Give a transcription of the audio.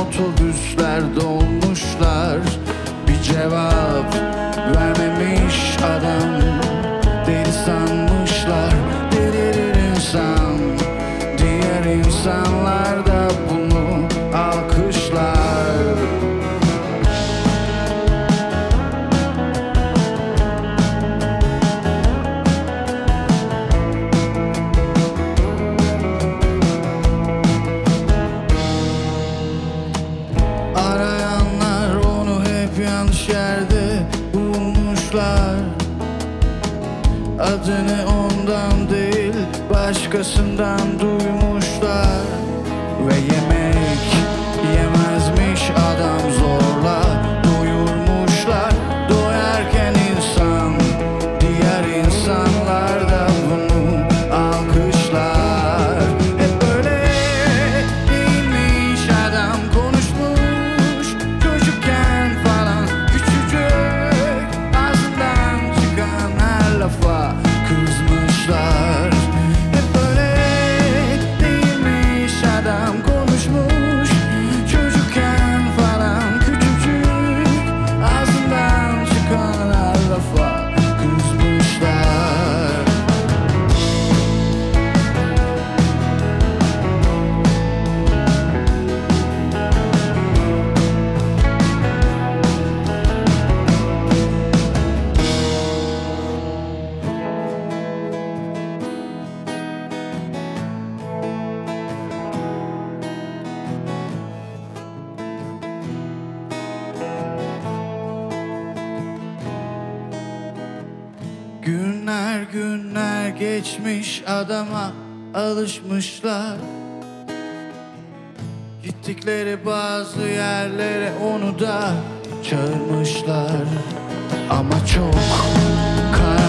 otobüsler dolmuşlar. Bir cevap vermemiş adam, deli sanmışlar. Delirir insan, diğer insanlar da bunu alkışlar. Arayanlar onu hep yanlış yerde bulmuşlar. Adını ondan değil başkasından duymuşlar. Ve yemek yemezmiş adam, zorla doyurmuşlar. Doyarken insan, diğer insanlar da bunu alkışlar. Hep böyle değilmiş adam, konuşmuş çocukken falan. Küçücük ağzından çıkan her lafa kızmışlar. Hep böyle değilmiş adam, konuşmuş çocukken falan. Küçücük ağzından çıkan her lafa kızmışlar. Günler günler geçmiş, adama alışmışlar. Gittikleri bazı yerlere onu da çağırmışlar. Ama çok karanlık